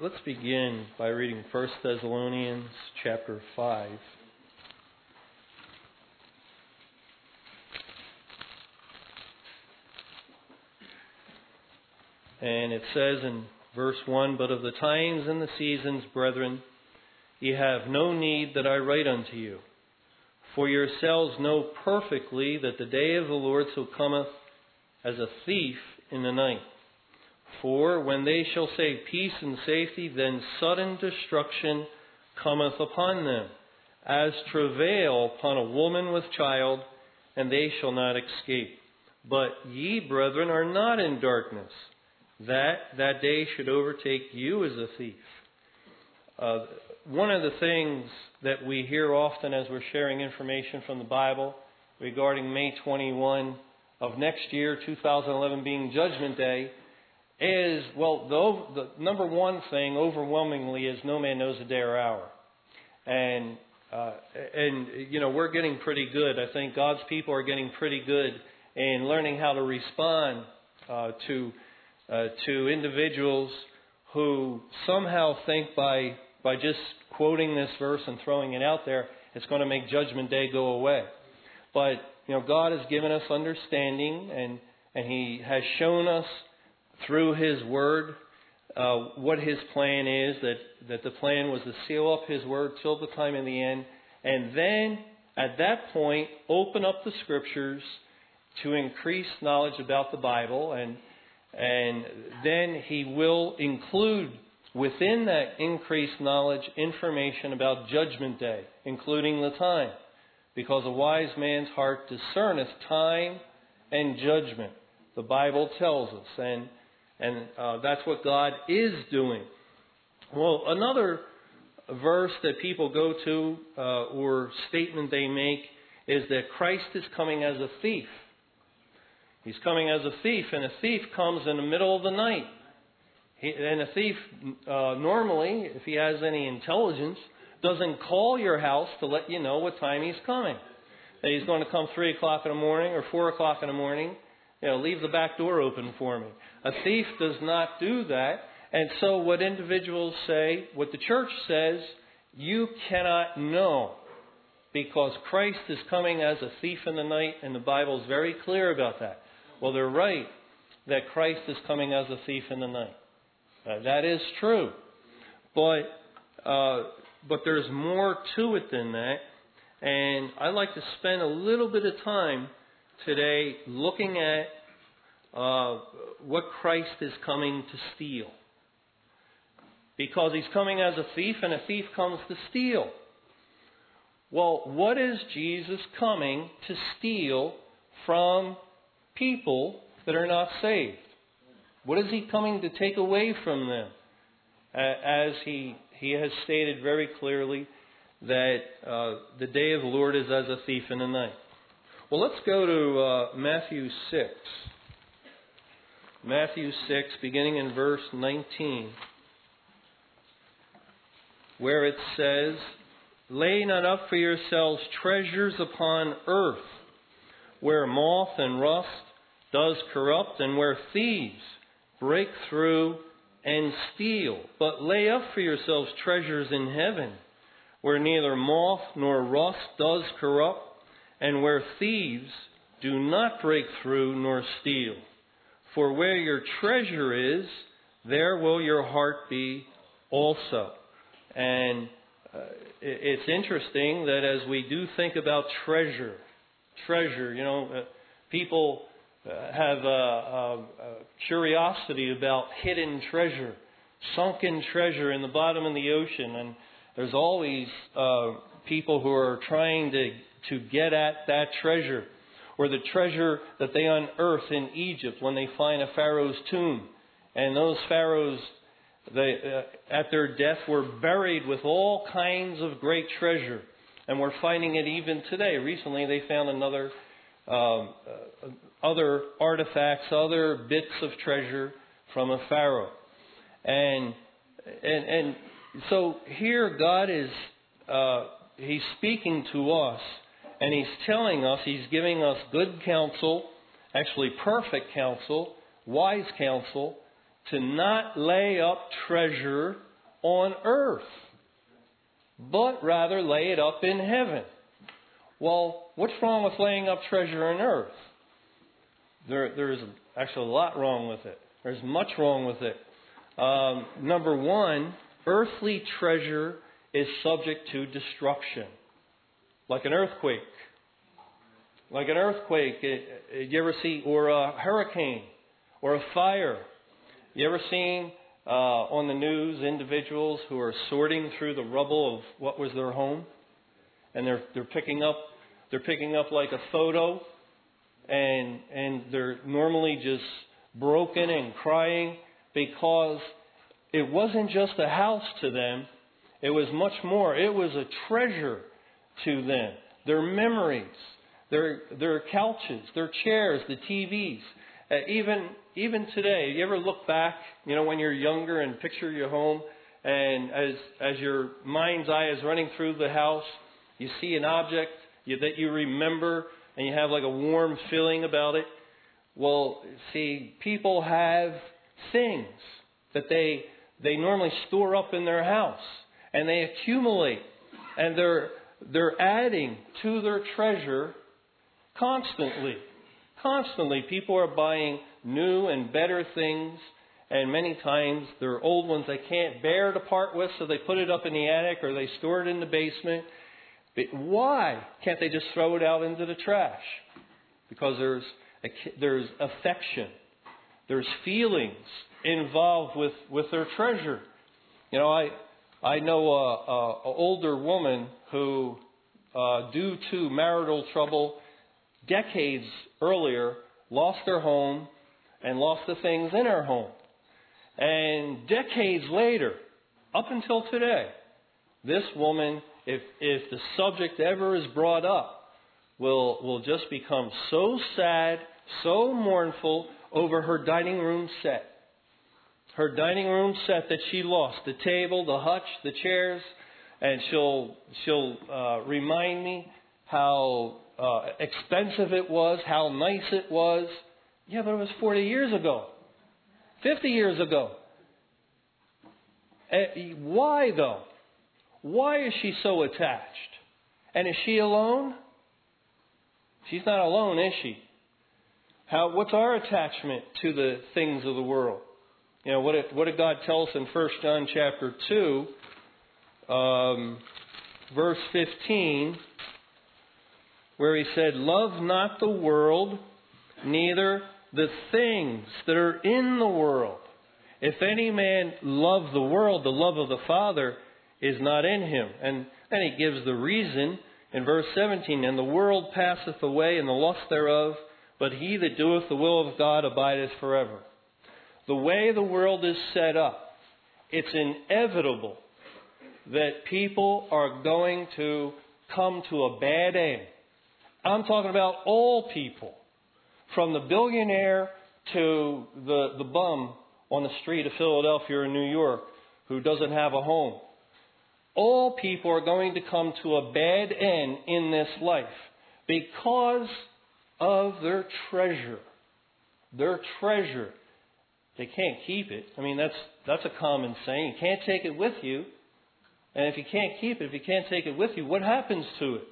Let's begin by reading 1 Thessalonians chapter 5. And it says in verse 1, "But of the times and the seasons, brethren, ye have no need that I write unto you. For yourselves know perfectly that the day of the Lord so cometh as a thief in the night. For when they shall say peace and safety, then sudden destruction cometh upon them, as travail upon a woman with child, and they shall not escape. But ye, brethren, are not in darkness, that day should overtake you as a thief." One of the things that we hear often as we're sharing information from the Bible regarding May 21 of next year, 2011, being Judgment Day, is, the number one thing overwhelmingly is no man knows the day or hour. And we're getting pretty good. I think God's people are getting pretty good in learning how to respond to individuals who somehow think by just quoting this verse and throwing it out there, it's going to make Judgment Day go away. But God has given us understanding, and He has shown us through His Word what His plan is, that the plan was to seal up His Word till the time in the end, and then at that point open up the Scriptures to increase knowledge about the Bible, and then He will include within that increased knowledge information about Judgment Day, including the time, because a wise man's heart discerneth time and judgment. The Bible tells us, and that's what God is doing. Well, another verse that people go to or statement they make is that Christ is coming as a thief. He's coming as a thief, and a thief comes in the middle of the night. And a thief, normally, if he has any intelligence, doesn't call your house to let you know what time he's coming. That he's going to come 3 o'clock in the morning or 4 o'clock in the morning. Leave the back door open for me. A thief does not do that. And so what individuals say, what the church says, you cannot know, because Christ is coming as a thief in the night, and the Bible is very clear about that. Well, they're right that Christ is coming as a thief in the night. That is true. But there's more to it than that. And I'd like to spend a little bit of time today looking at what Christ is coming to steal. Because He's coming as a thief, and a thief comes to steal. Well, what is Jesus coming to steal from people that are not saved? What is He coming to take away from them? As He has stated very clearly that the day of the Lord is as a thief in the night. Well, let's go to Matthew 6. Matthew 6, beginning in verse 19, where it says, "Lay not up for yourselves treasures upon earth, where moth and rust does corrupt, and where thieves break through and steal. But lay up for yourselves treasures in heaven, where neither moth nor rust does corrupt, and where thieves do not break through nor steal. For where your treasure is, there will your heart be also." And it's interesting that as we do think about treasure, people have a curiosity about hidden treasure, sunken treasure in the bottom of the ocean, and there's always people who are trying to get at that treasure, or the treasure that they unearth in Egypt when they find a pharaoh's tomb. And those pharaohs, at their death, were buried with all kinds of great treasure, and we're finding it even today. Recently, they found other artifacts, other bits of treasure from a pharaoh, and so here God is He's speaking to us, and He's telling us, He's giving us good counsel, actually perfect counsel, wise counsel, to not lay up treasure on earth, but rather lay it up in heaven. Well, what's wrong with laying up treasure on earth? There's actually a lot wrong with it. There's much wrong with it. Number one, earthly treasure is subject to destruction, like an earthquake. Like an earthquake, you ever see, or a hurricane, or a fire. You ever seen on the news individuals who are sorting through the rubble of what was their home, and they're picking up like a photo, and they're normally just broken and crying because it wasn't just a house to them, it was much more. It was a treasure to them. Their memories, their couches, their chairs, the TVs. Even today, you ever look back, when you're younger and picture your home, and as your mind's eye is running through the house, you see an object that you remember, and you have like a warm feeling about it. Well, see, people have things that they normally store up in their house, and they accumulate, and they're adding to their treasure constantly. Constantly, people are buying new and better things, and many times their old ones they can't bear to part with, so they put it up in the attic or they store it in the basement. But why can't they just throw it out into the trash? Because there's affection, there's feelings involved with their treasure. I know an older woman who, due to marital trouble, decades earlier, lost her home and lost the things in her home. And decades later, up until today, this woman, if the subject ever is brought up, will just become so sad, so mournful over her dining room set. Her dining room set that she lost, the table, the hutch, the chairs, and she'll remind me how expensive it was, how nice it was. Yeah, but it was 40 years ago, 50 years ago. Why though? Why is she so attached? And is she alone? She's not alone, is she? What's our attachment to the things of the world? What did God tell us in 1 John chapter 2, verse 15, where he said, "Love not the world, neither the things that are in the world. If any man love the world, the love of the Father is not in him." And then he gives the reason in verse 17, "And the world passeth away, and the lust thereof, but he that doeth the will of God abideth forever." The way the world is set up, it's inevitable that people are going to come to a bad end. I'm talking about all people, from the billionaire to the bum on the street of Philadelphia or New York who doesn't have a home. All people are going to come to a bad end in this life because of their treasure. Their treasure. They can't keep it. I mean, that's a common saying. You can't take it with you. And if you can't keep it, if you can't take it with you, what happens to it?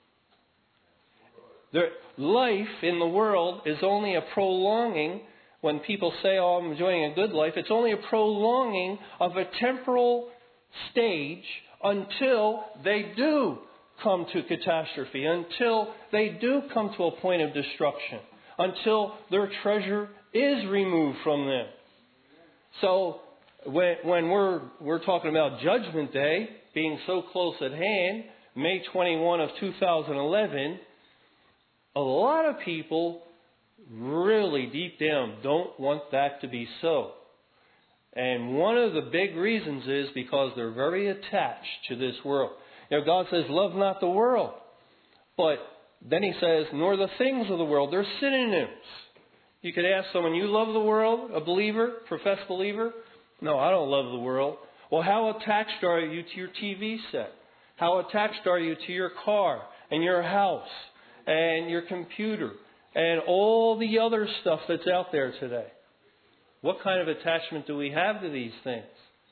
Life in the world is only a prolonging. When people say, "Oh, I'm enjoying a good life," it's only a prolonging of a temporal stage until they do come to catastrophe, until they do come to a point of destruction, until their treasure is removed from them. So when we're talking about Judgment Day being so close at hand, May 21 of 2011, a lot of people really deep down don't want that to be so. And one of the big reasons is because they're very attached to this world. God says, "Love not the world." But then he says, "Nor the things of the world." They're synonyms. You could ask someone, "You love the world?" A believer, professed believer? "No, I don't love the world." Well, how attached are you to your TV set? How attached are you to your car and your house and your computer and all the other stuff that's out there today? What kind of attachment do we have to these things?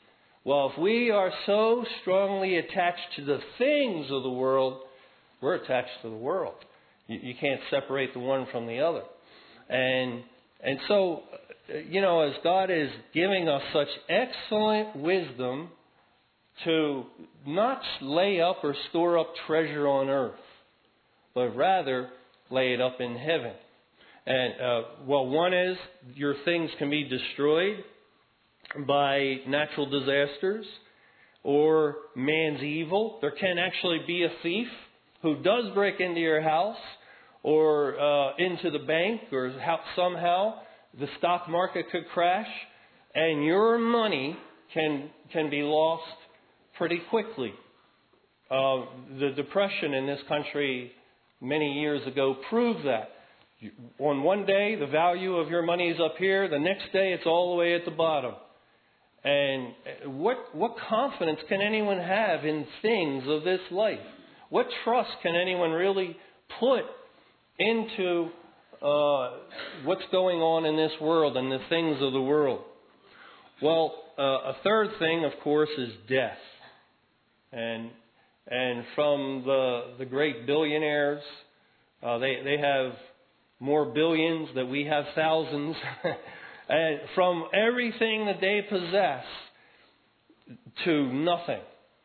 Well, if we are so strongly attached to the things of the world, we're attached to the world. You can't separate the one from the other. And so, as God is giving us such excellent wisdom to not lay up or store up treasure on earth, but rather lay it up in heaven. And, one is your things can be destroyed by natural disasters or man's evil. There can actually be a thief who does break into your house or into the bank, or somehow the stock market could crash, and your money can be lost pretty quickly. The Depression in this country many years ago proved that. On one day, the value of your money is up here. The next day, it's all the way at the bottom. And what confidence can anyone have in things of this life? What trust can anyone really put into what's going on in this world and the things of the world? Well, a third thing, of course, is death. And from the great billionaires, they have more billions than we have thousands. And from everything that they possess to nothing.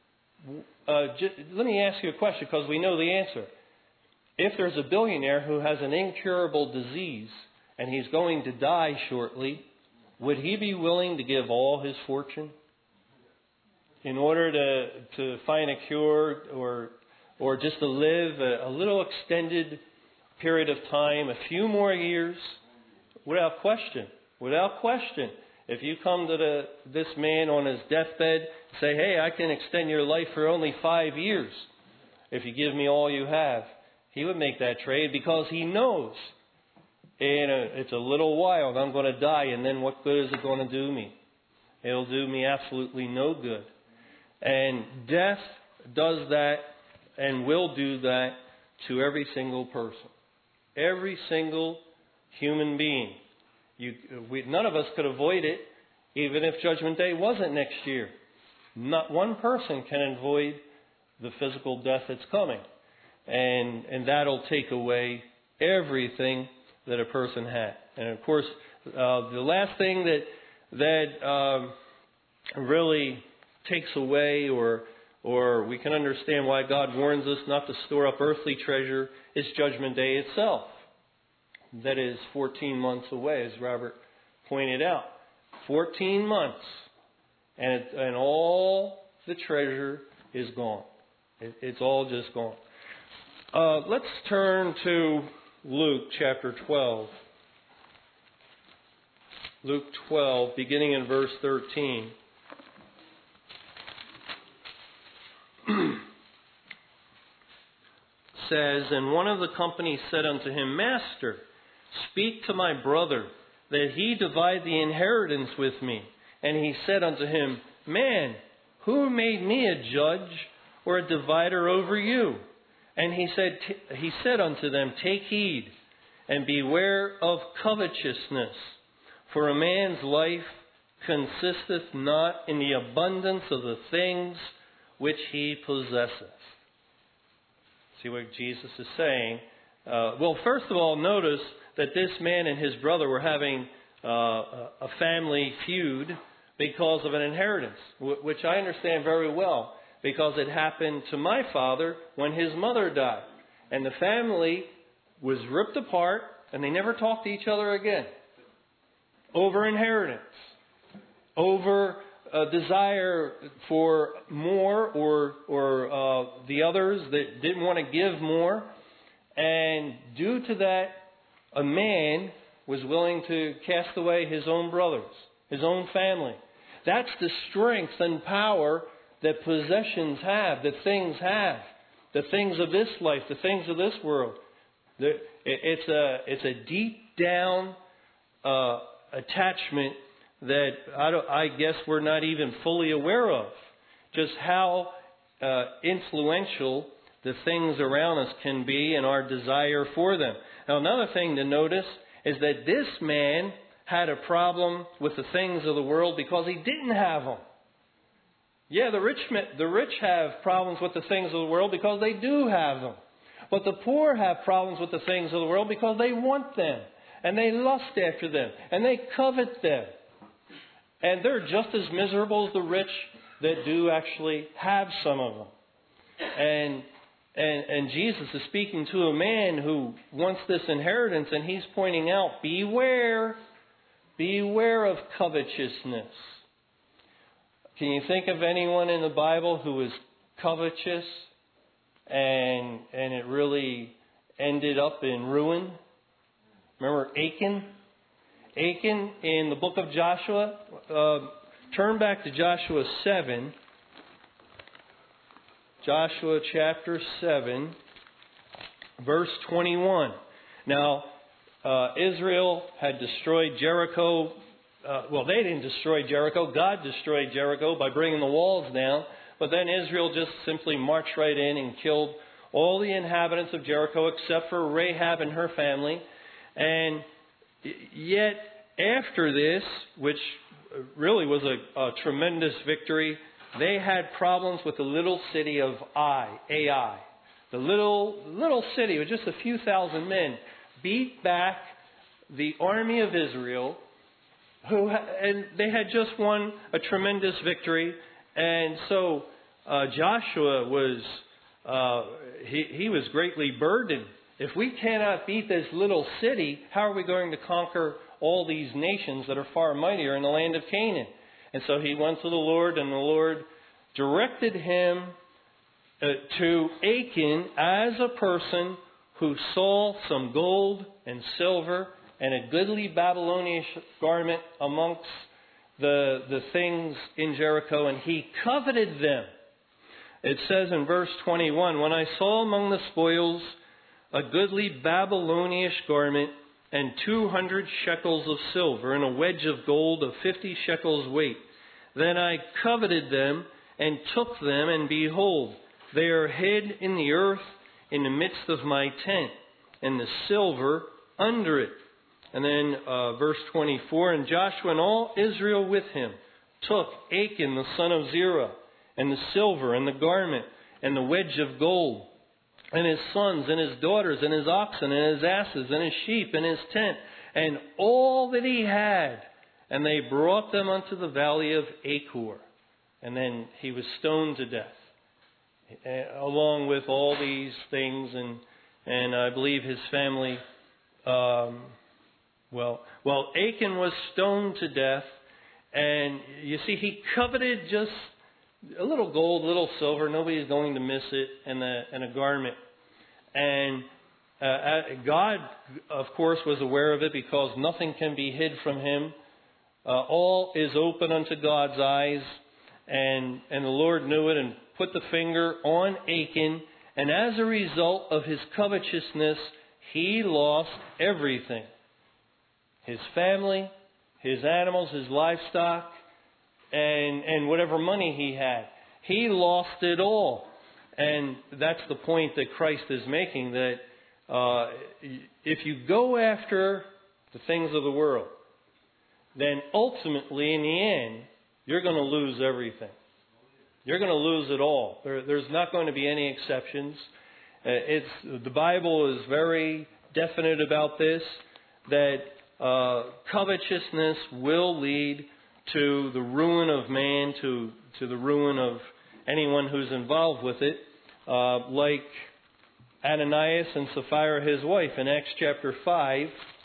Let me ask you a question, because we know the answer. If there's a billionaire who has an incurable disease and he's going to die shortly, would he be willing to give all his fortune in order to find a cure or just to live a little extended period of time, a few more years? Without question. Without question. If you come to this man on his deathbed and say, hey, I can extend your life for only 5 years if you give me all you have, he would make that trade, because he knows it's a little while and I'm going to die, and then what good is it going to do me? It'll do me absolutely no good. And death does that and will do that to every single person. Every single human being. None of us could avoid it, even if Judgment Day wasn't next year. Not one person can avoid the physical death that's coming. And that'll take away everything that a person had. And of course, the last thing that really takes away, or we can understand why God warns us not to store up earthly treasure, is Judgment Day itself. That is 14 months away, as Robert pointed out. 14 months. And all the treasure is gone. It's all just gone. Let's turn to Luke chapter 12. Luke 12, beginning in verse 13. Says, and one of the company said unto him, Master, speak to my brother, that he divide the inheritance with me. And he said unto him, Man, who made me a judge or a divider over you? And he said unto them, Take heed, and beware of covetousness, for a man's life consisteth not in the abundance of the things which he possesseth. See what Jesus is saying? First of all, notice that this man and his brother were having a family feud because of an inheritance, which I understand very well, because it happened to my father when his mother died. And the family was ripped apart, and they never talked to each other again. Over inheritance. Over a desire for more, or the others that didn't want to give more. And due to that, a man was willing to cast away his own brothers, his own family. That's the strength and power that possessions have, that things have, the things of this life, the things of this world. It's a deep down attachment that I guess we're not even fully aware of. Just how influential the things around us can be and our desire for them. Now, another thing to notice is that this man had a problem with the things of the world because he didn't have them. Yeah, the rich have problems with the things of the world because they do have them. But the poor have problems with the things of the world because they want them. And they lust after them. And they covet them. And they're just as miserable as the rich that do actually have some of them. And Jesus is speaking to a man who wants this inheritance, and he's pointing out, beware of covetousness. Can you think of anyone in the Bible who was covetous and it really ended up in ruin? Remember Achan? Achan in the book of Joshua. Turn back to Joshua 7. Joshua chapter 7, verse 21. Now, Israel had destroyed Jericho. They didn't destroy Jericho. God destroyed Jericho by bringing the walls down. But then Israel just simply marched right in and killed all the inhabitants of Jericho except for Rahab and her family. And yet, after this, which really was a tremendous victory, they had problems with the little city of Ai. The little city with just a few thousand men beat back the army of Israel, and they had just won a tremendous victory. And so Joshua was he was greatly burdened. If we cannot beat this little city, how are we going to conquer all these nations that are far mightier in the land of Canaan? And so he went to the Lord, and the Lord directed him to Achan as a person who saw some gold and silver and a goodly Babylonian garment amongst the things in Jericho, and he coveted them. It says in verse 21, when I saw among the spoils a goodly Babylonian garment and 200 shekels of silver and a wedge of gold of 50 shekels weight, then I coveted them and took them, and behold, they are hid in the earth in the midst of my tent, and the silver under it. And then verse 24, and Joshua and all Israel with him took Achan the son of Zerah, and the silver, and the garment, and the wedge of gold, and his sons, and his daughters, and his oxen, and his asses, and his sheep, and his tent, and all that he had. And they brought them unto the valley of Achor. And then he was stoned to death, along with all these things. And I believe his family, Achan was stoned to death. And you see, he coveted just a little gold, a little silver. Nobody's going to miss it, and a garment. And God, of course, was aware of it because nothing can be hid from him. All is open unto God's eyes. And the Lord knew it and put the finger on Achan. And as a result of his covetousness, he lost everything. His family, his animals, his livestock, and whatever money he had. He lost it all. And that's the point that Christ is making, that if you go after the things of the world, then ultimately, in the end, you're going to lose everything. You're going to lose it all. There's not going to be any exceptions. The Bible is very definite about this, that covetousness will lead to the ruin of man, to the ruin of anyone who's involved with it, like Ananias and Sapphira, his wife. In Acts chapter 5,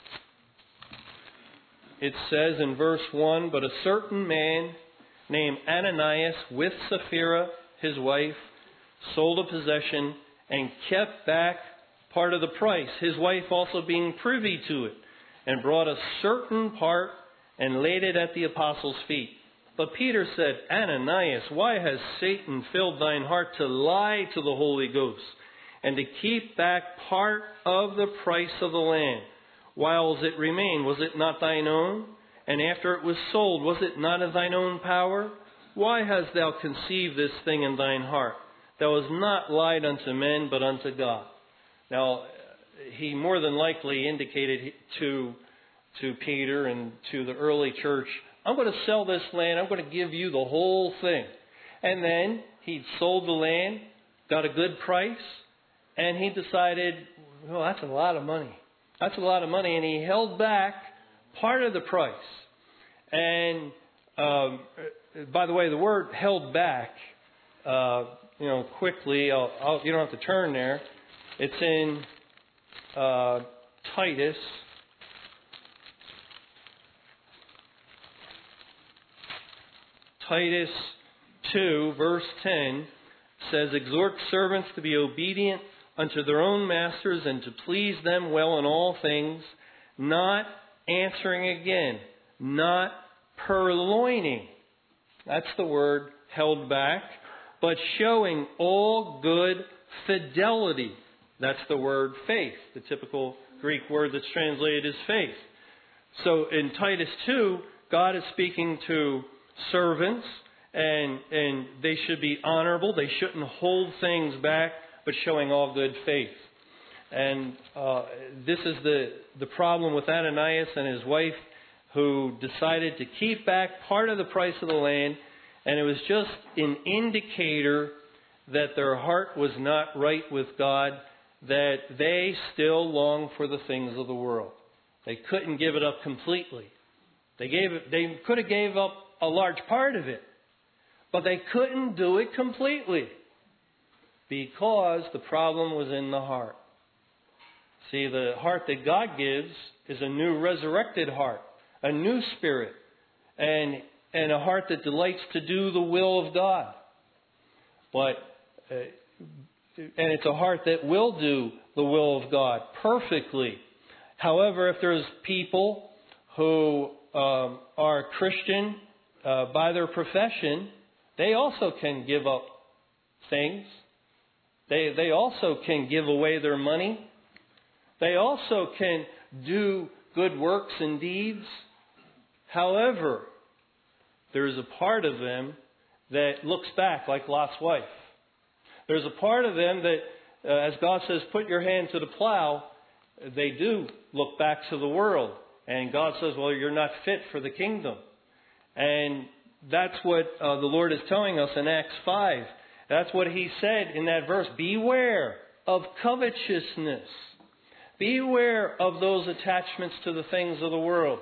it says in verse 1, but a certain man named Ananias with Sapphira, his wife, sold a possession and kept back part of the price, his wife also being privy to it, and brought a certain part and laid it at the apostles' feet. But Peter said, Ananias, why has Satan filled thine heart to lie to the Holy Ghost, and to keep back part of the price of the land? Whiles it remained, was it not thine own? And after it was sold, was it not of thine own power? Why hast thou conceived this thing in thine heart? Thou hast not lied unto men, but unto God. Now, he more than likely indicated to Peter and to the early church, I'm going to sell this land. I'm going to give you the whole thing. And then he sold the land, got a good price, and he decided, well, that's a lot of money. That's a lot of money. And he held back part of the price. And by the way, the word held back, quickly, you don't have to turn there. It's in Titus. Titus 2, verse 10 says, "Exhort servants to be obedient unto their own masters and to please them well in all things, not answering again, not purloining." That's the word held back. But showing all good fidelity. That's the word faith, the typical Greek word that's translated as faith. So in Titus 2, God is speaking to servants, and they should be honorable. They shouldn't hold things back, but showing all good faith. And this is the problem with Ananias and his wife, who decided to keep back part of the price of the land. And it was just an indicator that their heart was not right with God, that they still long for the things of the world. They couldn't give it up completely. They could have gave up a large part of it, but they couldn't do it completely because the problem was in the heart. See, the heart that God gives is a new resurrected heart, a new spirit, and a heart that delights to do the will of God. And it's a heart that will do the will of God perfectly. However, if there's people who are Christian by their profession, they also can give up things. They also can give away their money. They also can do good works and deeds. However, there's a part of them that looks back like Lot's wife. There's a part of them that, as God says, put your hand to the plow, they do look back to the world. And God says, well, you're not fit for the kingdom. And that's what the Lord is telling us in Acts 5. That's what He said in that verse. Beware of covetousness. Beware of those attachments to the things of the world.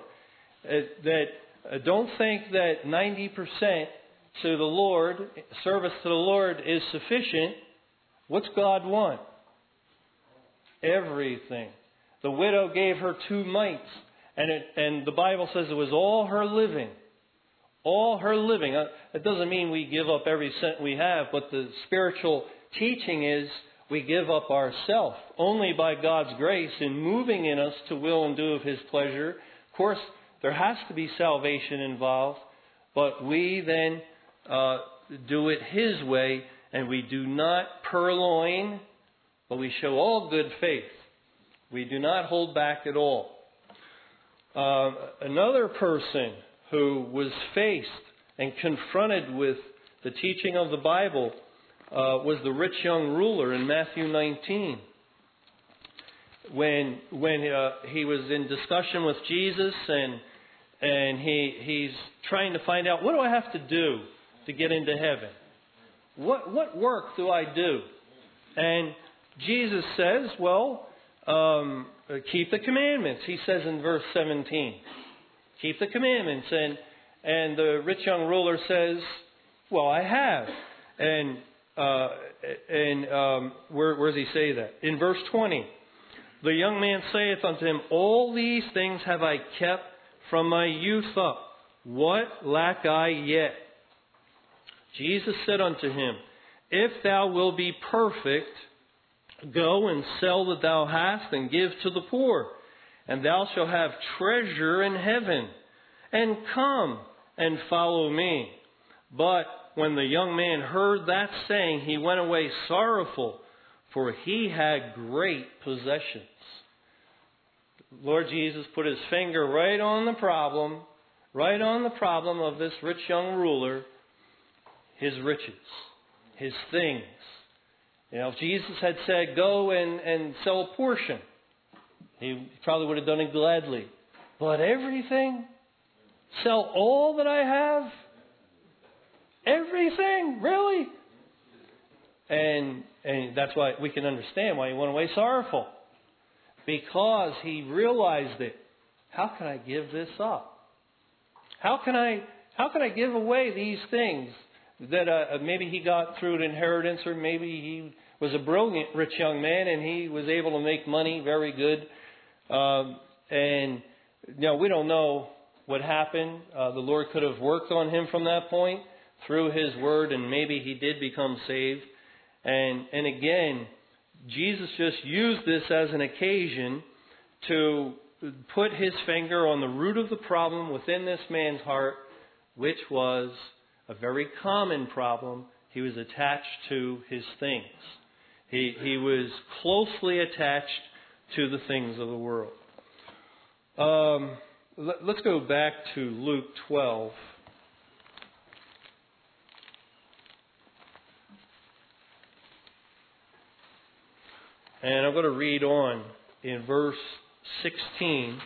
Don't think that 90% to the Lord, service to the Lord, is sufficient. What's God want? Everything. The widow gave her 2 mites, and the Bible says it was all her living. All her living. It doesn't mean we give up every cent we have, but the spiritual teaching is we give up ourself only by God's grace in moving in us to will and do of His pleasure. Of course, there has to be salvation involved, but we then do it His way, and we do not purloin, but we show all good faith. We do not hold back at all. Another person who was faced and confronted with the teaching of the Bible was the rich young ruler in Matthew 19. When he was in discussion with Jesus and he's trying to find out, what do I have to do to get into heaven? What work do I do? And Jesus says, well, keep the commandments. He says in verse 17, keep the commandments. And the rich young ruler says, well, I have. And where does he say that? In verse 20, the young man saith unto him, all these things have I kept from my youth up. What lack I yet? Jesus said unto him, if thou wilt be perfect, go and sell that thou hast and give to the poor, and thou shalt have treasure in heaven. And come and follow me. But when the young man heard that saying, he went away sorrowful, for he had great possessions. Lord Jesus put His finger right on the problem of this rich young ruler, his riches, his things. You know, if Jesus had said, go and sell a portion, he probably would have done it gladly. But everything? Sell all that I have? Everything? Really? And that's why we can understand why he went away sorrowful. Because he realized it. How can I give this up? How can I give away these things that maybe he got through an inheritance, or maybe he was a brilliant rich young man and he was able to make money very good. And we don't know what happened. The Lord could have worked on him from that point through His Word, and maybe he did become saved. And again, Jesus just used this as an occasion to put His finger on the root of the problem within this man's heart, which was a very common problem. He was attached to his things. He was closely attached to the things of the world. Let's go back to Luke 12. And I'm going to read on in verse 16.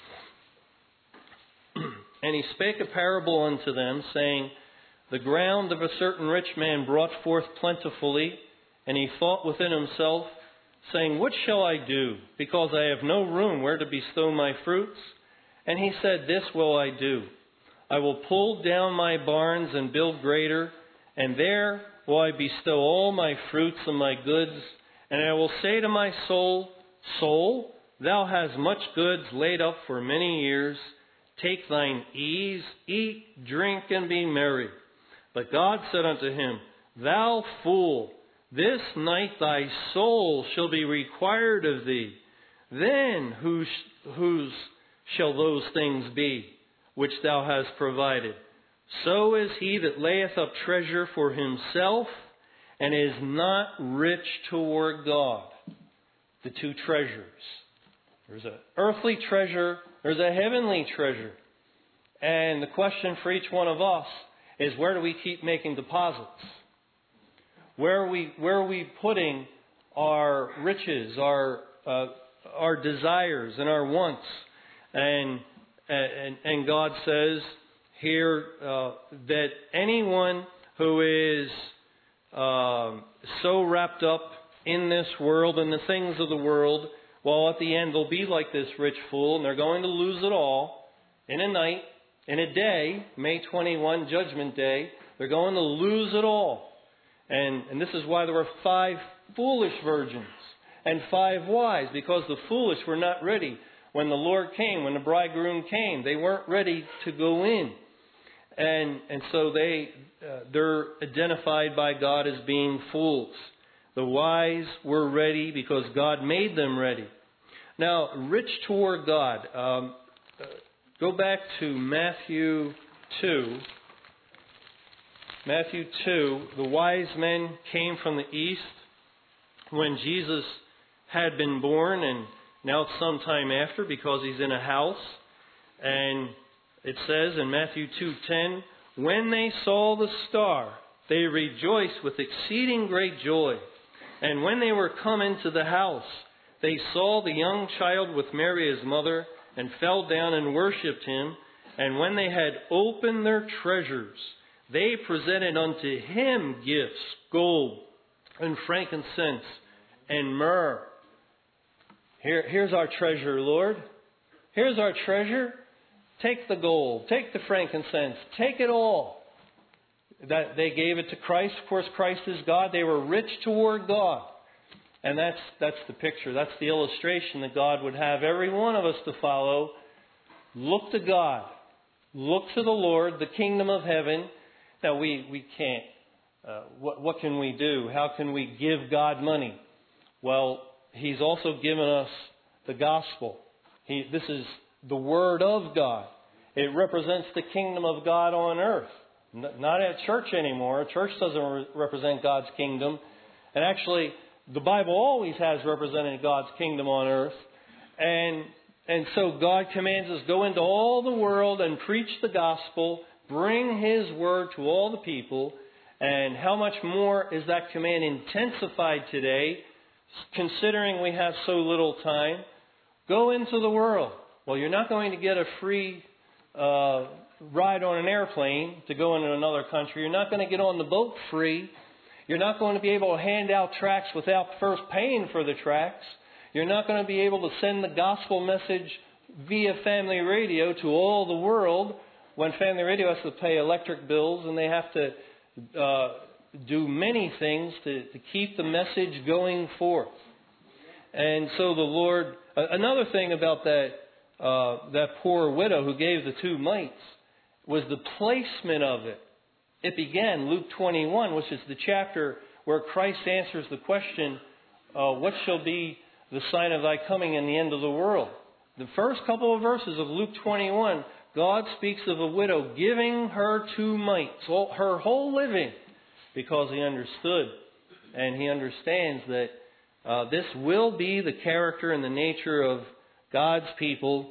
And he spake a parable unto them, saying, The ground of a certain rich man brought forth plentifully, and he thought within himself, saying, What shall I do, because I have no room where to bestow my fruits? And he said, This will I do. I will pull down my barns and build greater, and there will I bestow all my fruits and my goods. And I will say to my soul, Soul, thou hast much goods laid up for many years. Take thine ease, eat, drink, and be merry. But God said unto him, Thou fool, this night thy soul shall be required of thee. Then whose shall those things be which thou hast provided? So is he that layeth up treasure for himself, and is not rich toward God. The two treasures. There's an earthly treasure, there's a heavenly treasure. And the question for each one of us is, where do we keep making deposits? Where are we putting our riches, our desires and our wants? And God says here that anyone who is so wrapped up in this world and the things of the world, well, at the end they'll be like this rich fool, and they're going to lose it all in a night, in a day, May 21, Judgment Day. They're going to lose it all. And this is why there were 5 foolish virgins and 5 wise, because the foolish were not ready. When the Lord came, when the bridegroom came, they weren't ready to go in. And so they're identified by God as being fools. The wise were ready because God made them ready. Now, rich toward God. Go back to Matthew 2. Matthew 2, the wise men came from the east when Jesus had been born, and now it's some time after because he's in a house. And it says in Matthew 2:10, When they saw the star, they rejoiced with exceeding great joy. And when they were come into the house, they saw the young child with Mary his mother, and fell down and worshipped him. And when they had opened their treasures, they presented unto him gifts, gold and frankincense and myrrh. Here's our treasure, Lord. Here's our treasure. Take the gold, take the frankincense, take it all. That they gave it to Christ. Of course, Christ is God. They were rich toward God. And that's the picture. That's the illustration that God would have every one of us to follow. Look to God. Look to the Lord, the kingdom of heaven. Now, we can't. What can we do? How can we give God money? Well, He's also given us the gospel. This is the Word of God. It represents the kingdom of God on earth. Not at church anymore. Church doesn't represent God's kingdom. And actually, the Bible always has represented God's kingdom on earth. And so God commands us, go into all the world and preach the gospel, bring His word to all the people. And how much more is that command intensified today, considering we have so little time? Go into the world. Well, you're not going to get a free ride on an airplane to go into another country. You're not going to get on the boat free. You're not going to be able to hand out tracts without first paying for the tracts. You're not going to be able to send the gospel message via family radio to all the world when family radio has to pay electric bills and they have to do many things to keep the message going forth. And so the Lord, another thing about that poor widow who gave the 2 mites was the placement of it. It began, Luke 21, which is the chapter where Christ answers the question, what shall be the sign of thy coming in the end of the world? The first couple of verses of Luke 21, God speaks of a widow giving her 2 mites, her whole living, because He understood and He understands that this will be the character and the nature of God's people,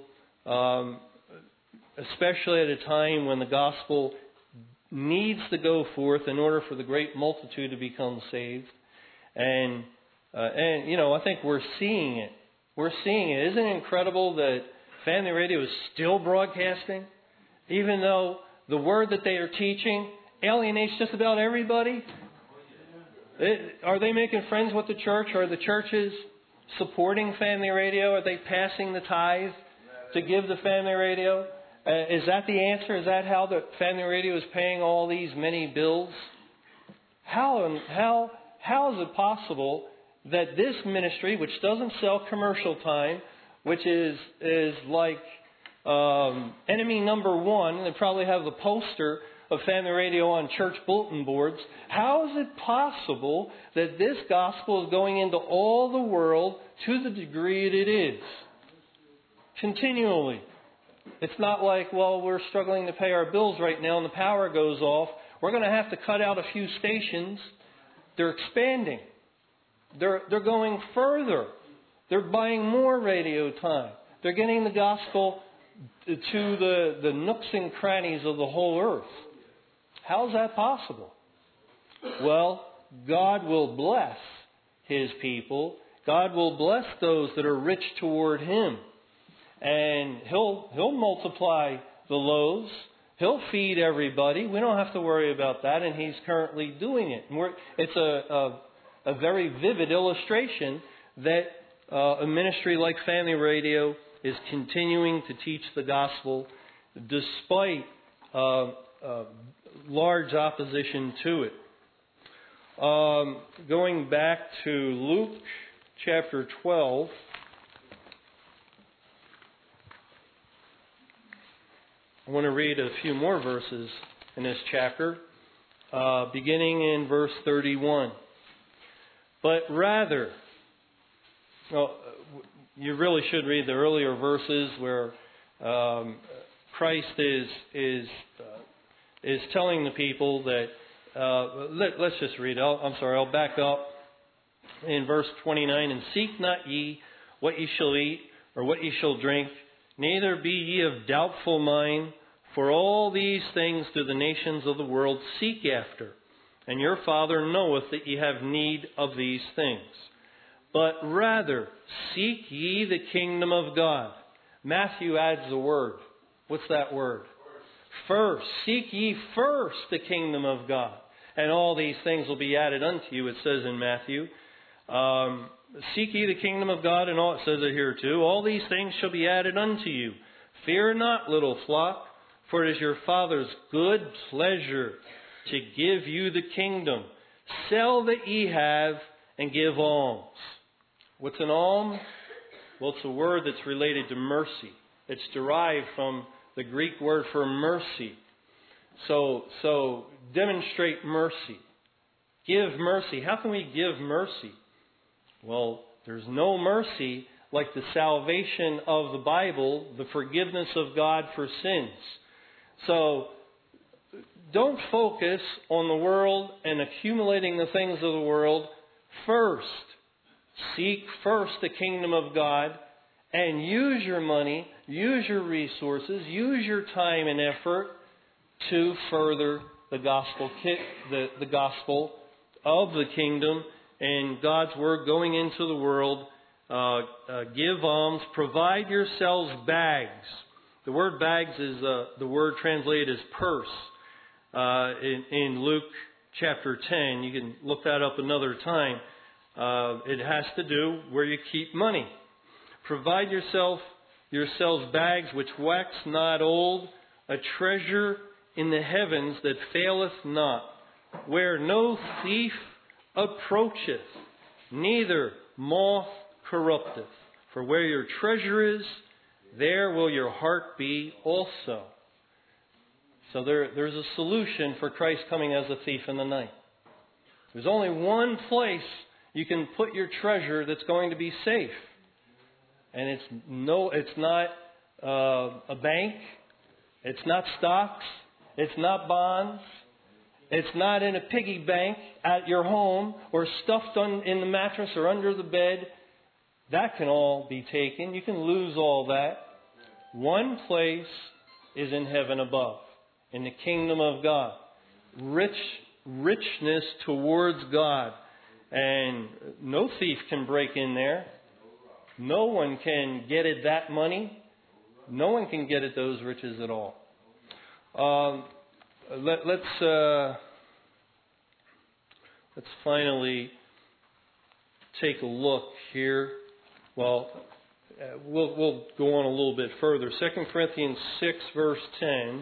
especially at a time when the gospel needs to go forth in order for the great multitude to become saved. And I think we're seeing it. We're seeing it. Isn't it incredible that Family Radio is still broadcasting? Even though the word that they are teaching alienates just about everybody? Are they making friends with the church? Are the churches supporting Family Radio? Are they passing the tithe to give to Family Radio? Is that the answer? Is that how the Family Radio is paying all these many bills? How is it possible that this ministry, which doesn't sell commercial time, which is like enemy number one, they probably have the poster of Family Radio on church bulletin boards. How is it possible that this gospel is going into all the world to the degree that it is? Continually. It's not like, well, we're struggling to pay our bills right now and the power goes off. We're going to have to cut out a few stations. They're expanding. They're going further. They're buying more radio time. They're getting the gospel to the nooks and crannies of the whole earth. How is that possible? Well, God will bless His people. God will bless those that are rich toward Him. And He'll multiply the loaves. He'll feed everybody. We don't have to worry about that, and He's currently doing it. It's a very vivid illustration that a ministry like Family Radio is continuing to teach the gospel despite large opposition to it. Going back to Luke chapter 12. I want to read a few more verses in this chapter, beginning in verse 31. But rather, you really should read the earlier verses where Christ is telling the people that. Let's just read it. I'll back up in verse 29. And seek not ye what ye shall eat or what ye shall drink, neither be ye of doubtful mind, for all these things do the nations of the world seek after. And your Father knoweth that ye have need of these things. But rather seek ye the kingdom of God. Matthew adds the word. What's that word? First. Seek ye first the kingdom of God. And all these things will be added unto you, it says in Matthew. Seek ye the kingdom of God, and all, it says it here too. All these things shall be added unto you. Fear not, little flock, for it is your Father's good pleasure to give you the kingdom. Sell that ye have and give alms. What's an alms? Well, it's a word that's related to mercy. It's derived from the Greek word for mercy. So demonstrate mercy. Give mercy. How can we give mercy? Well, there's no mercy like the salvation of the Bible, the forgiveness of God for sins. So don't focus on the world and accumulating the things of the world. First, seek first the kingdom of God and use your money, use your resources, use your time and effort to further the gospel of the kingdom and God's word going into the world. Give alms, provide yourselves bags The word bags is the word translated as purse in Luke chapter 10. You can look that up another time. It has to do where you keep money. Provide yourselves bags which wax not old, a treasure in the heavens that faileth not, where no thief approacheth, neither moth corrupteth. For where your treasure is, there will your heart be also. So there's a solution for Christ coming as a thief in the night. There's only one place you can put your treasure that's going to be safe. And it's not a bank. It's not stocks. It's not bonds. It's not in a piggy bank at your home or stuffed in the mattress or under the bed. That can all be taken. You can lose all that. One place is in heaven above, in the kingdom of God. Richness towards God. And no thief can break in there. No one can get at that money. No one can get at those riches at all. Let's finally take a look here. Well, we'll go on a little bit further. 2 Corinthians 6, verse 10,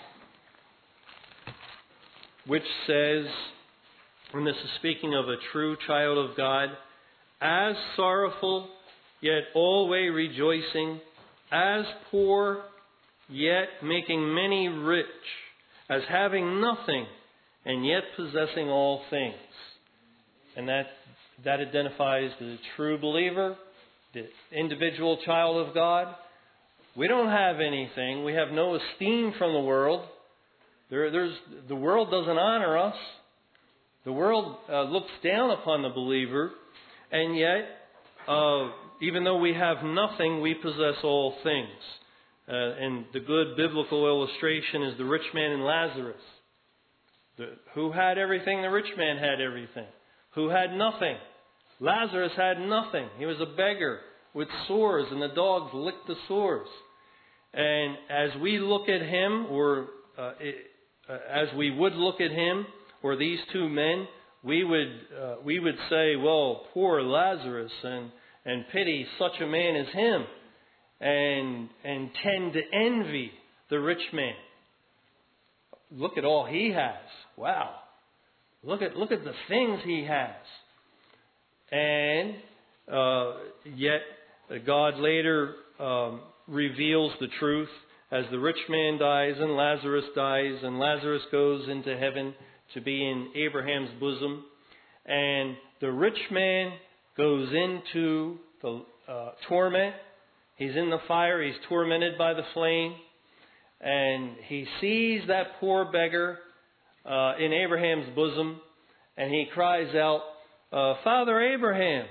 which says, and this is speaking of a true child of God, as sorrowful, yet always rejoicing, as poor, yet making many rich, as having nothing, and yet possessing all things. And that identifies the true believer, the individual child of God. We don't have anything. We have no esteem from the world. The world doesn't honor us. The world looks down upon the believer. And yet, even though we have nothing, we possess all things. And the good biblical illustration is the rich man and Lazarus. Who had everything? The rich man had everything. Who had nothing? Lazarus had nothing. He was a beggar with sores, and the dogs licked the sores. And as we look at him, or as we would look at him, or these two men, we would say, well, poor Lazarus, and pity such a man as him, and tend to envy the rich man. Look at all he has. Wow. Look at the things he has. And yet God later reveals the truth as the rich man dies and Lazarus dies, and Lazarus goes into heaven to be in Abraham's bosom. And the rich man goes into the torment. He's in the fire. He's tormented by the flame. And he sees that poor beggar in Abraham's bosom. And he cries out, Father Abraham,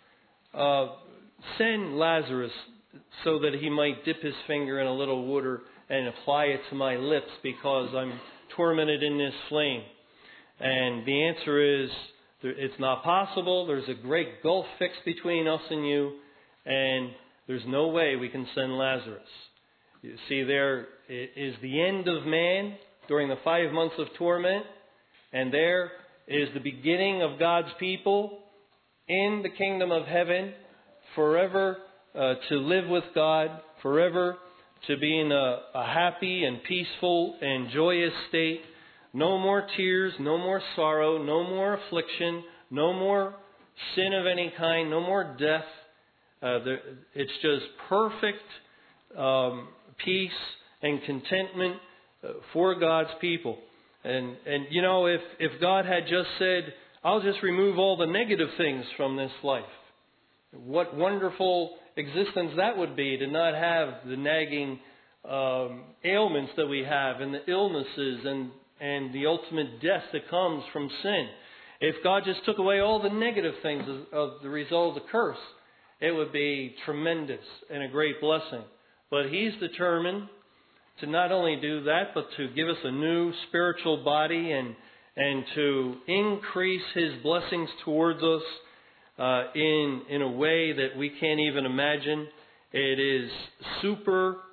send Lazarus so that he might dip his finger in a little water and apply it to my lips, because I'm tormented in this flame. And the answer is, it's not possible. There's a great gulf fixed between us and you, and there's no way we can send Lazarus. You see, there is the end of man during the 5 months of torment, and there is the beginning of God's people in the kingdom of heaven, forever to live with God, forever to be in a happy and peaceful and joyous state. No more tears, no more sorrow, no more affliction, no more sin of any kind, no more death. It's just perfect peace and contentment for God's people. And you know, if God had just said, I'll just remove all the negative things from this life, what wonderful existence that would be, to not have the nagging ailments that we have, and the illnesses, and the ultimate death that comes from sin. If God just took away all the negative things of the result of the curse, it would be tremendous and a great blessing. But He's determined to not only do that, but to give us a new spiritual body and to increase His blessings towards us in a way that we can't even imagine. It is super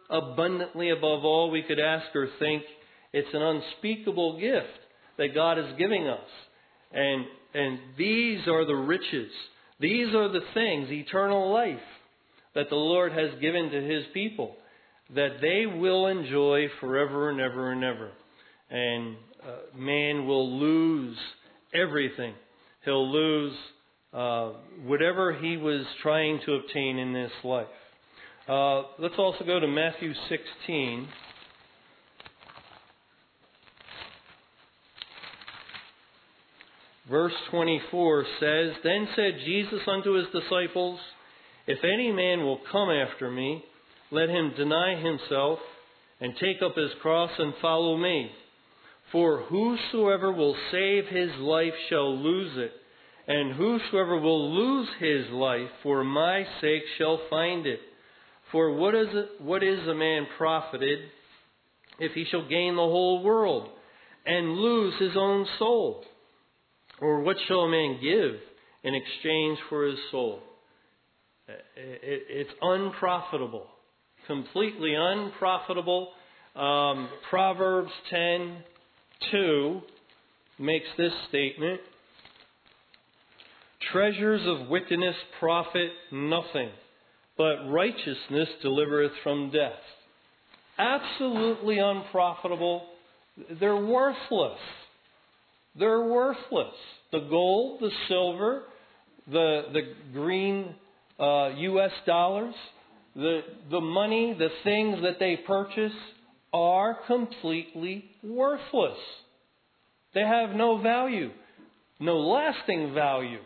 abundantly above all we could ask or think. It's an unspeakable gift that God is giving us. And these are the riches. These are the things, eternal life, that the Lord has given to His people, that they will enjoy forever and ever and ever. And man will lose everything. He'll lose whatever he was trying to obtain in this life. Let's also go to Matthew 16. Verse 24 says, Then said Jesus unto His disciples, If any man will come after me, let him deny himself, and take up his cross, and follow me. For whosoever will save his life shall lose it, and whosoever will lose his life for my sake shall find it. For what is a man profited if he shall gain the whole world and lose his own soul? Or what shall a man give in exchange for his soul? It's unprofitable, completely unprofitable. Proverbs 10:2 makes this statement: Treasures of wickedness profit nothing, but righteousness delivereth from death. Absolutely unprofitable. They're worthless. They're worthless. The gold, the silver, the green U.S. dollars, the money, the things that they purchase are completely worthless. They have no value, no lasting value.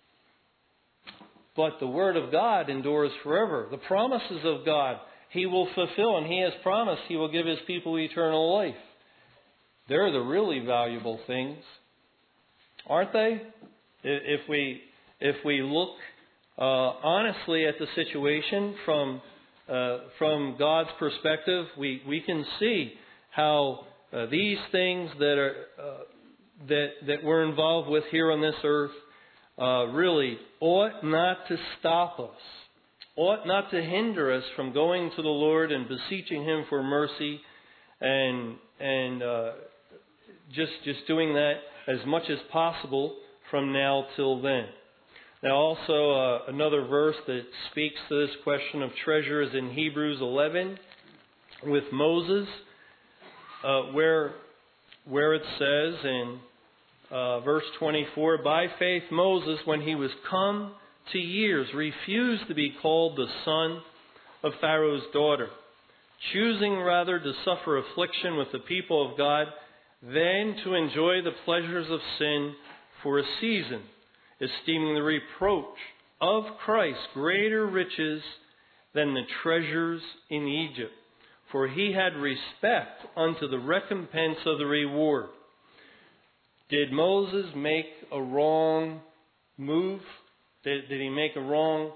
But the Word of God endures forever. The promises of God He will fulfill, and He has promised He will give His people eternal life. They're the really valuable things, aren't they? If we look honestly at the situation from God's perspective, we can see how these things that we're involved with here on this earth really ought not to stop us, ought not to hinder us from going to the Lord and beseeching Him for mercy, and just doing that as much as possible from now till then. Now also another verse that speaks to this question of treasure is in Hebrews 11 with Moses, where it says in verse 24, By faith Moses, when he was come to years, refused to be called the son of Pharaoh's daughter, choosing rather to suffer affliction with the people of God than to enjoy the pleasures of sin for a season, esteeming the reproach of Christ greater riches than the treasures in Egypt. For he had respect unto the recompense of the reward. Did Moses make a wrong move? Did he make a wrong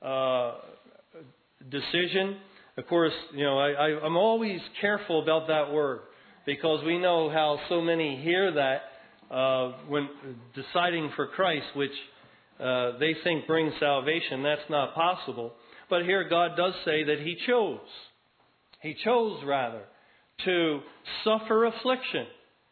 decision? Of course, I'm always careful about that word, because we know how so many hear that when deciding for Christ, which they think brings salvation. That's not possible. But here God does say that He chose. He chose, rather, to suffer affliction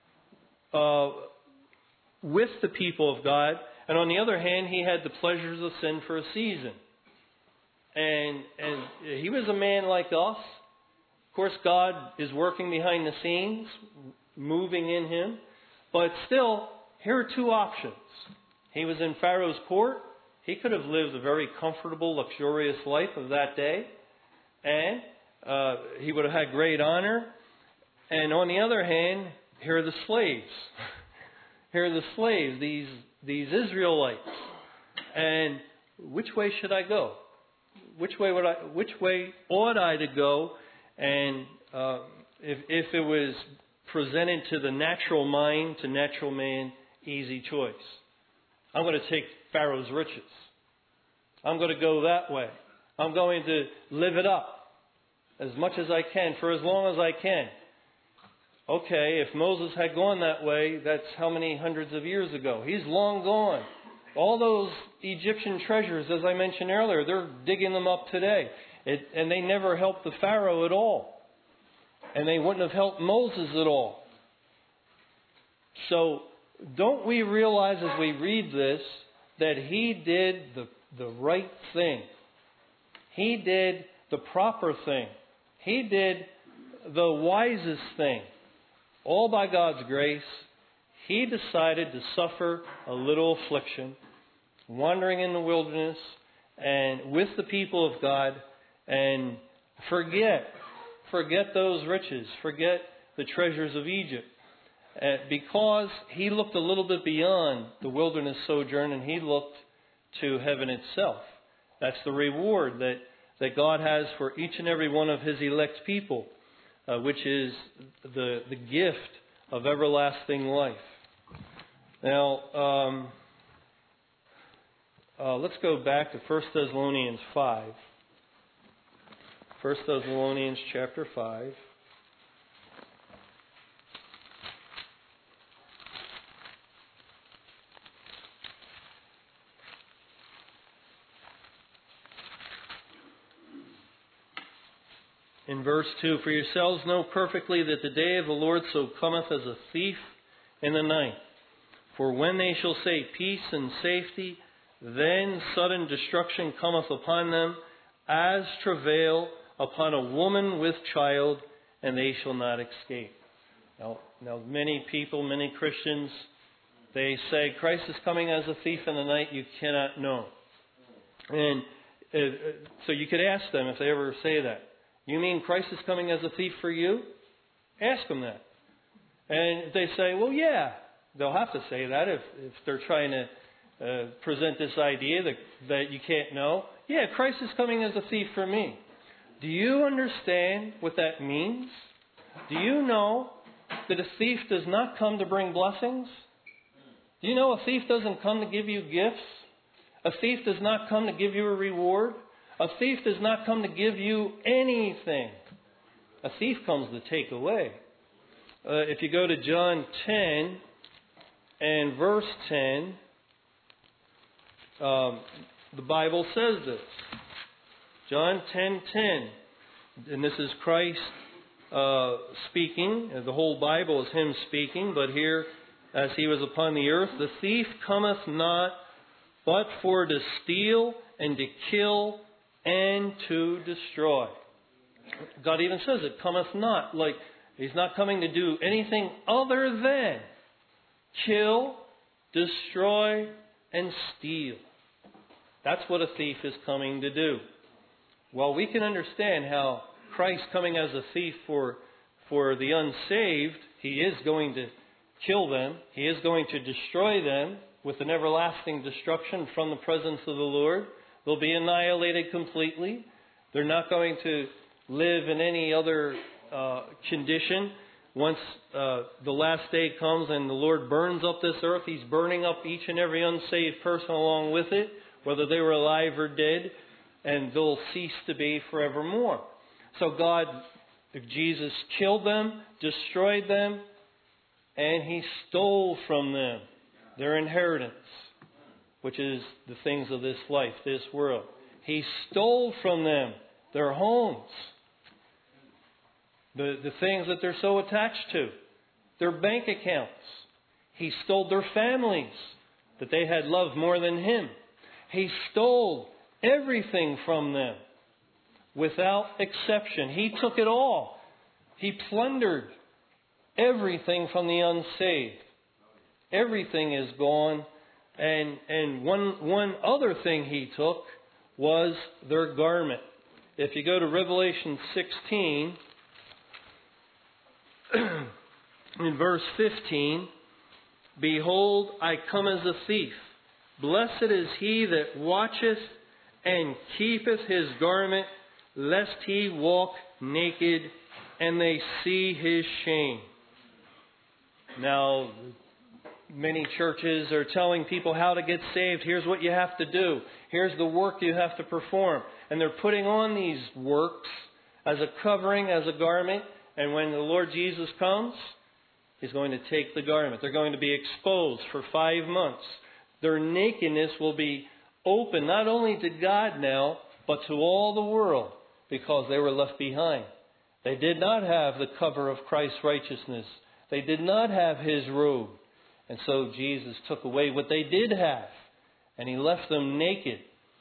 with the people of God. And on the other hand, He had the pleasures of sin for a season. And He was a man like us. Of course, God is working behind the scenes, moving in Him. But still, here are two options. He was in Pharaoh's court. He could have lived a very comfortable, luxurious life of that day. And he would have had great honor. And on the other hand, here are the slaves. Here are the slaves, these Israelites. And which way should I go? Which way ought I to go? And if it was presented to the natural mind, to natural man, easy choice. I'm going to take Pharaoh's riches. I'm going to go that way. I'm going to live it up as much as I can, for as long as I can. Okay, if Moses had gone that way, that's how many hundreds of years ago? He's long gone. All those Egyptian treasures, as I mentioned earlier, they're digging them up today. And they never helped the Pharaoh at all. And they wouldn't have helped Moses at all. So don't we realize as we read this that he did the right thing? He did the proper thing. He did the wisest thing. All by God's grace, he decided to suffer a little affliction, wandering in the wilderness and with the people of God, and forget those riches, forget the treasures of Egypt. Because he looked a little bit beyond the wilderness sojourn and he looked to heaven itself. That's the reward that God has for each and every one of his elect people, which is the gift of everlasting life. Now, let's go back to 1 Thessalonians 5. 1 Thessalonians chapter 5. In verse 2, for yourselves know perfectly that the day of the Lord so cometh as a thief in the night. For when they shall say peace and safety, then sudden destruction cometh upon them, as travail upon a woman with child, and they shall not escape. Now many people, many Christians, they say Christ is coming as a thief in the night, you cannot know. And so you could ask them if they ever say that. You mean Christ is coming as a thief for you? Ask them that. And if they say, well, yeah, they'll have to say that if they're trying to present this idea that you can't know. Yeah, Christ is coming as a thief for me. Do you understand what that means? Do you know that a thief does not come to bring blessings? Do you know a thief doesn't come to give you gifts? A thief does not come to give you a reward. A thief does not come to give you anything. A thief comes to take away. If you go to John 10 and verse 10, the Bible says this. John 10:10, and this is Christ speaking. The whole Bible is him speaking, but here, as he was upon the earth, the thief cometh not but for to steal and to kill and to destroy. God even says it cometh not, like he's not coming to do anything other than kill, destroy, and steal. That's what a thief is coming to do. Well, we can understand how Christ coming as a thief for the unsaved, he is going to kill them. He is going to destroy them with an everlasting destruction from the presence of the Lord. They'll be annihilated completely. They're not going to live in any other condition. Once the last day comes and the Lord burns up this earth, he's burning up each and every unsaved person along with it, whether they were alive or dead, and they'll cease to be forevermore. So Jesus killed them, destroyed them, and he stole from them their inheritance, which is the things of this life, this world. He stole from them their homes, the things that they're so attached to, their bank accounts. He stole their families that they had loved more than him. He stole everything from them without exception. He took it all. He plundered everything from the unsaved. Everything is gone. And one other thing he took was their garment. If you go to Revelation 16, in verse 15, behold, I come as a thief. Blessed is he that watcheth and keepeth his garment, lest he walk naked and they see his shame. Now, many churches are telling people how to get saved. Here's what you have to do. Here's the work you have to perform. And they're putting on these works as a covering, as a garment. And when the Lord Jesus comes, he's going to take the garment. They're going to be exposed for 5 months. Their nakedness will be open not only to God now, but to all the world. because they were left behind. They did not have the cover of Christ's righteousness. They did not have His robe. And so Jesus took away what they did have, and He left them naked.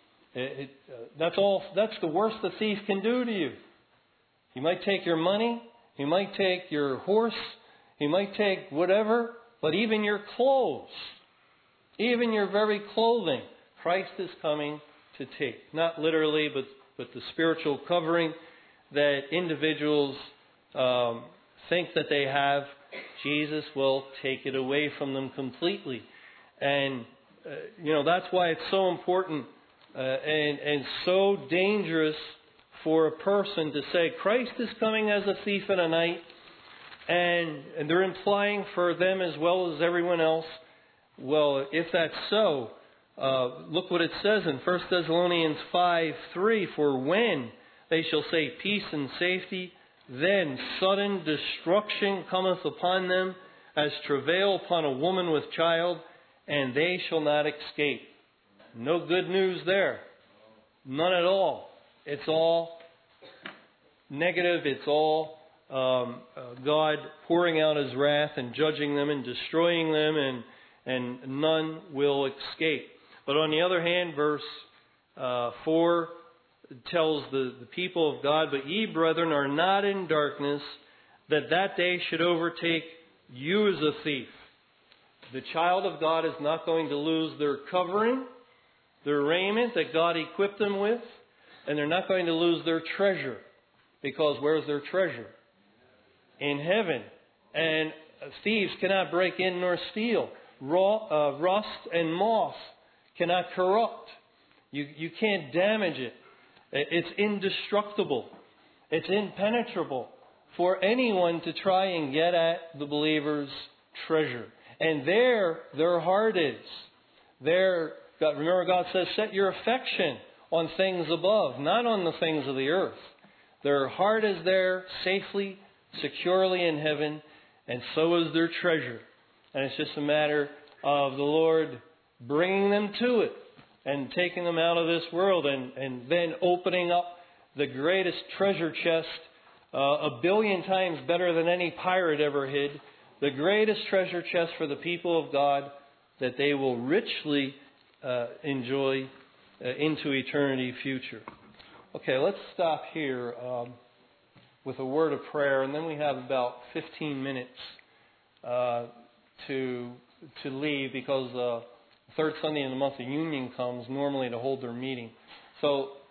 That's the worst the thief can do to you. He might take your money. He might take your horse. He might take whatever. But even your clothes, even your very clothing, Christ is coming to take. Not literally, but the spiritual covering that individuals think that they have, Jesus will take it away from them completely. And, that's why it's so important and so dangerous for a person to say, Christ is coming as a thief in the night, and they're implying for them as well as everyone else. Well, if that's so, look what it says in 1 Thessalonians 5:3, for when they shall say peace and safety, then sudden destruction cometh upon them, as travail upon a woman with child, and they shall not escape. No good news there. None at all. It's all negative. It's all God pouring out His wrath and judging them and destroying them, and none will escape. But on the other hand, verse 4 tells the people of God, but ye, brethren, are not in darkness, that day should overtake you as a thief. The child of God is not going to lose their covering, their raiment that God equipped them with, and they're not going to lose their treasure. Because where's their treasure? In heaven. And thieves cannot break in nor steal. Rust and moth cannot corrupt. You can't damage it. It's indestructible. It's impenetrable for anyone to try and get at the believer's treasure. And there, their heart is. Remember, God says, set your affection on things above, not on the things of the earth. Their heart is there safely, securely in heaven, and so is their treasure. And it's just a matter of the Lord bringing them to it and taking them out of this world and then opening up the greatest treasure chest, 1 billion times better than any pirate ever hid, the greatest treasure chest for the people of God that they will richly enjoy into eternity future. Okay, let's stop here with a word of prayer, and then we have about 15 minutes to leave, because third Sunday in the month of Union comes normally to hold their meeting. So